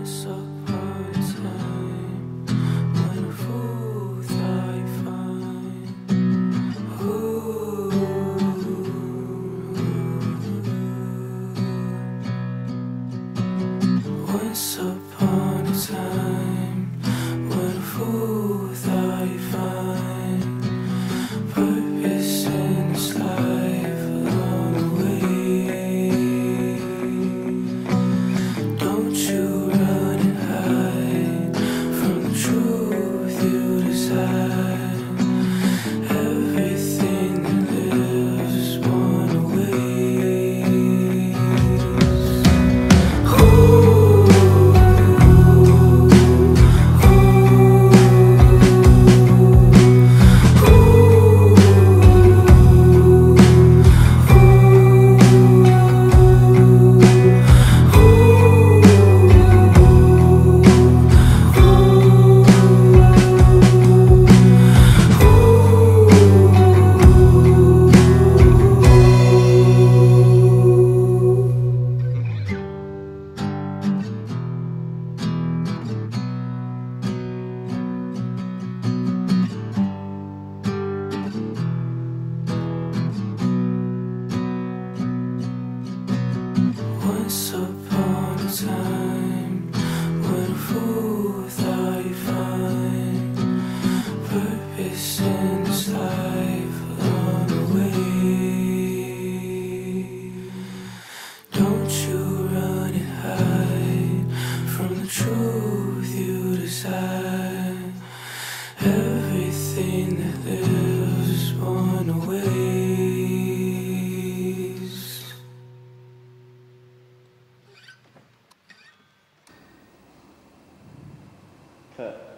Once upon a time, when a fool thought he'd find. Once upon a time, when a fool thought he'd find purpose in his life along the way. Don't you run and hide from the truth you desire. Everything that lives is born away. Once upon a time, when a fool thought he'd find purpose in his life along the way. Don't you run and hide from the truth you desire. Everything that lives is born away. Cut.